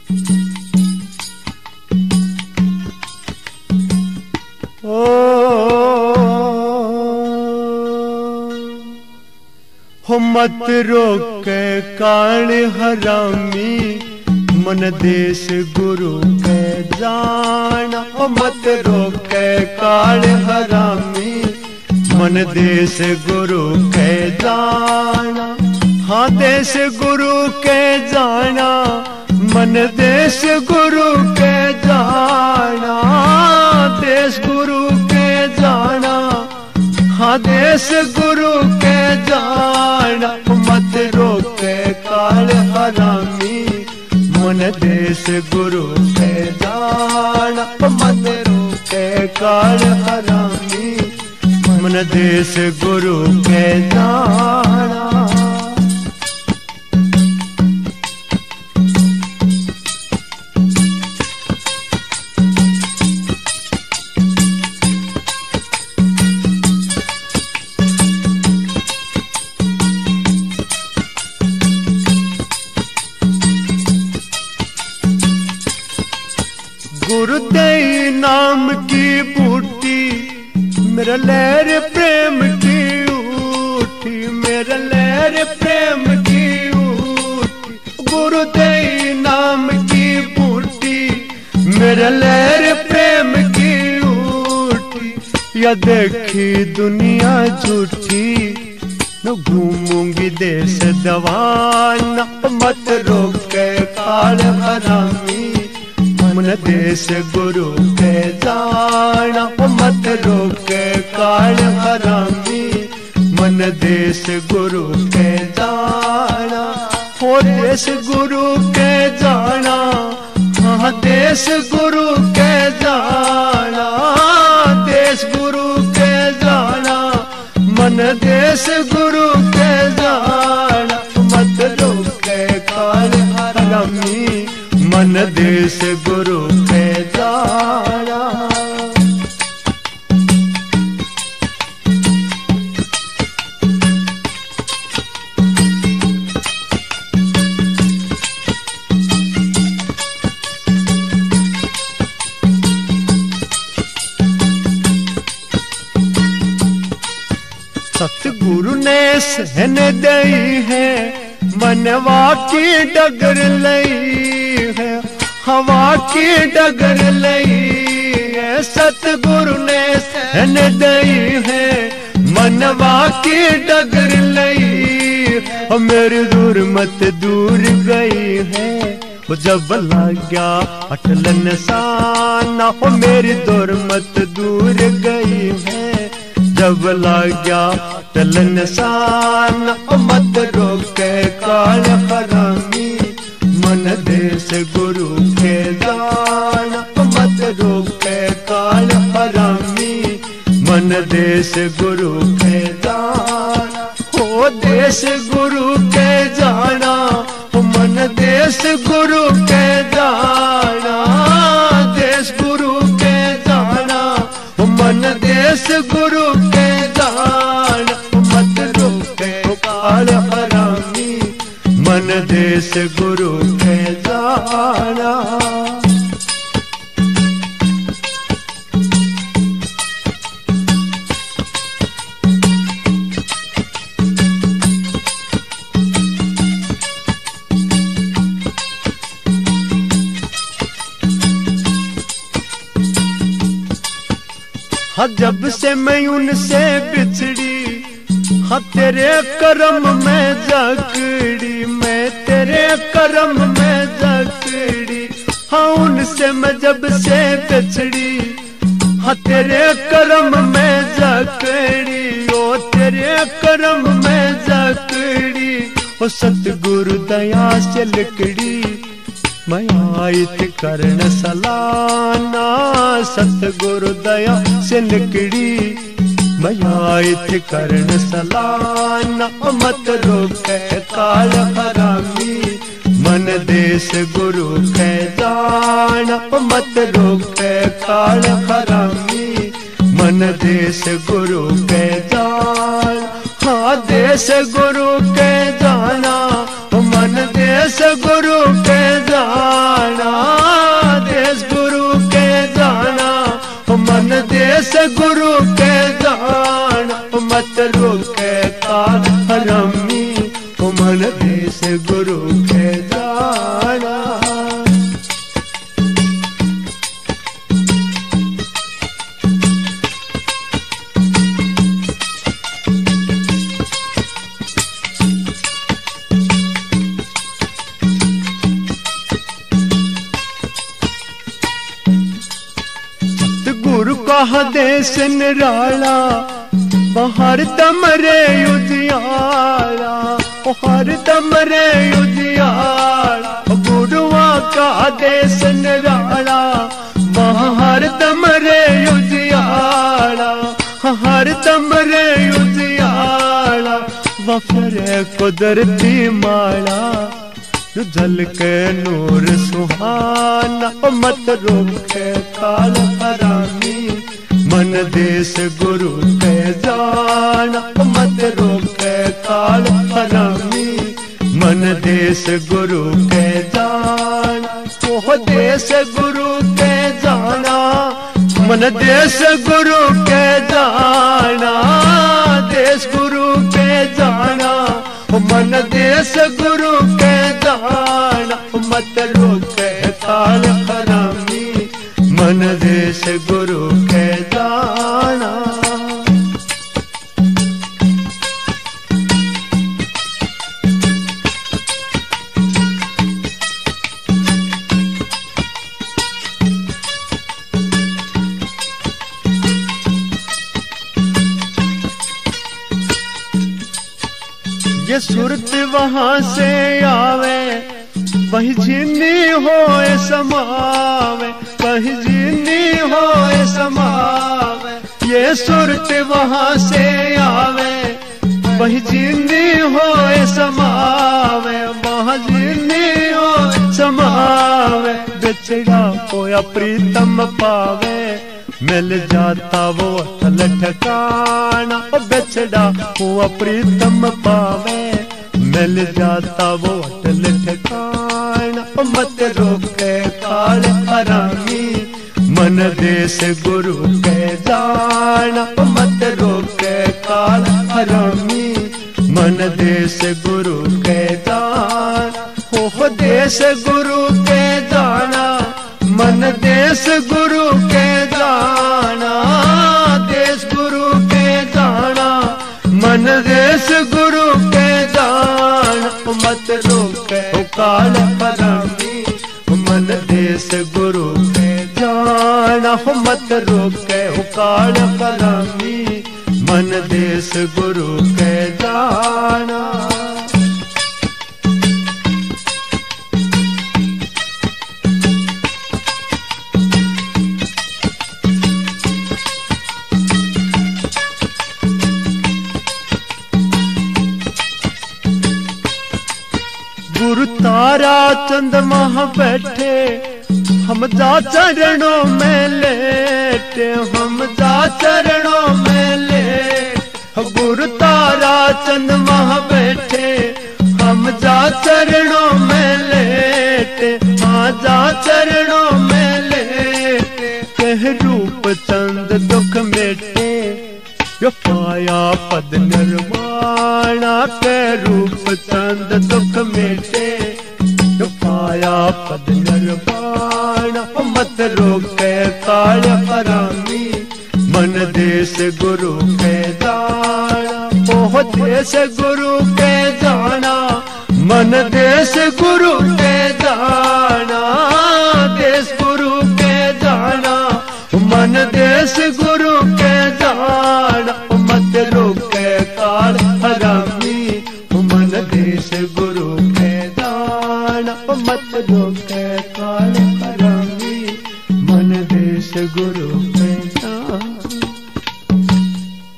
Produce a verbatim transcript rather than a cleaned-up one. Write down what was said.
हो मत रोके काल हरामी मन देश गुरु के जाना। हो मत रोके काल हरामी मन देश गुरु के जाना। हाँ देश गुरु के जाना मन देश गुरु के जाना। देश गुरु के जाना हाँ देश गुरु के जाना। मत रोके काल हरामी मन देश गुरु के जाना। मत रोके काल हरामी मन देश गुरु के जाना। गुरुदेव नाम की बूटी मेरा लहर प्रेम की उठी। मेरा लहर प्रेम की उठी। गुरुदेव नाम की बूटी मेरा लहर प्रेम की उठी। या देखी दुनिया झूठी न घूमूंगी देश दवाना। मत रोके काल हरामी मन देश गुरु के जाना। मत रोके काल हरामी मन देश गुरु के जाना। हो देश गुरु के जाना हाँ देश गुरु के जाना। देश गुरु के जाना मन देश गुरु के जाना। मत रोके काल हरामी मन देश गुरु के जाना। सतगुरु ने सहन दई है मनवा की डगर लई है। हवा की डगर लई है सतगुरु ने सहन दई है मनवा की डगर लई। और मेरी दूर मत दूर गई है वो जब लग गया अटल निशाना। हो मेरी दूर मत दूर गई है जब लग गया अटल निशाना। मत रोके काल हरामी मन देश गुरु के जाना। मत रोके काल हरामी मन देश गुरु के जाना। हो देश गुरु के जाना मन देश गुरु के जाना। देश गुरु के जाना मन देश गुरु के जाना। मत रोके काल हरामी मन देश गुरु के जाना। हाँ जब से मैं उनसे बिछड़ी हाँ तेरे करम में जकड़ी। मैं तेरे करम में जकड़ी हाँ उनसे मैं जब से बिछड़ी। हाँ तेरे करम में जकड़ी ओ तेरे करम में जकड़ी। ओ सतगुरु दया से लिकड़ी मैं आयत करण सलाना। सतगुरु दया से लिकड़ी मैं आयत करण सलाना। मत रोके काल हरामी मन देश गुरु के जाना। मत रोके काल हरामी मन देश गुरु के जाना। हाँ देश गुरु के जाना मन देश गुरु के जाना। कह देश निराला हर दम रे उजियारा हर दम रे उजियारा गुरुआ का देश निराला हर दम रे उजियारा हर दम रे उजियारा वफरे कुदरती माला झलके नूर सुहाना मत रोके काल हरामी मन देश गुरु के जाना मत रोके काल हरामी मन देश गुरु के जाना ओह देश गुरु के जाना मन देश गुरु के जाना देश गुरु के जाना मन देश गुरु के जाना मत रोके काल हरामी मन देश गुरु के जाना ये सुरत वहां से आवे वही जिन्नी होए समावे वही जिन्नी होए समावे ये सुरत वहां से आवे वही जिन्नी होए समावे वहाँ जिन्नी होए समावे बिछड़ा होया प्रीतम पावे मिल जाता वो अटल ठिकाना बिछड़ा हुआ प्रीतम पावे मिल जाता वो अटल ठिकाना मत रोके काल हरामी मन देश गुरु के जाना मत रोके काल हरामी मन देश गुरु के जाना हो देश गुरु के जाना मन देश गुरु के जाना देश गुरु के जाना मन देश गुरु के जाना मत रोके काल हरामी मन देश गुरु के जाना मत रोके काल हरामी मन देश गुरु के जाना गुरु तारा चंद्रमा बैठे हम जा चरणों में लेटे हम जा चरणों में लेटे गुरु तारा चंद्रमा बैठे हम जा चरणों में लेटे हाँ जा चरणों में लेटे कह रूप चंद दुख मेटे यो पाया पद निर्वाणा के रूप चंद दुख मेटे यो पाया पद निर्वाणा मत रोके काल हरामी मन देश गुरु के जाना ओह देश गुरु के जाना मन देश गुरु के जाना देश गुरु के जाना मन देश गुरु के जाना मत रोके काल हरामी मन देश गुरु के जाना मत रोके काल हरामी मन देश गुरु